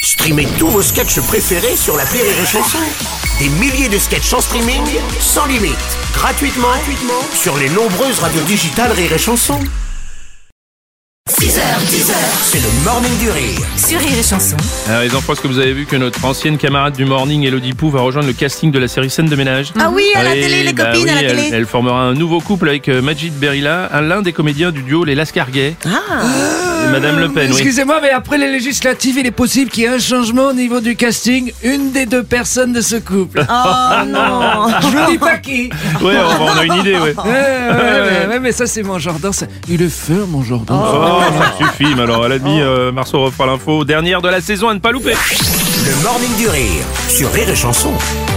Streamez tous vos sketchs préférés sur l'appli Rire et Chanson. Des milliers de sketchs en streaming, sans limite, gratuitement sur les nombreuses radios digitales Rire et Chanson. 6h10, c'est le Morning du Rire. Sur Rire et Chanson. Alors les enfants, est-ce que vous avez vu que notre ancienne camarade du Morning, Elodie Pou, va rejoindre le casting de la série Scène de ménage? Ah oui, à la télé, les copines à la télé. Elle formera un nouveau couple avec Majid Berilla, l'un des comédiens du duo Les Lascarguet. Et Madame Le Pen, oui. Excusez-moi, mais après les législatives, il est possible qu'il y ait un changement au niveau du casting. Une des deux personnes de ce couple. Oh non. Je vous dis pas qui. Ouais, on a une idée, ouais. Ouais, mais ça c'est mon Jordan. Il est fort, mon Jordan. Oh, ça suffit, mais alors à la demi, Marceau refera l'info. Dernière de la saison à ne pas louper. Le Morning du Rire sur Rire et Chanson.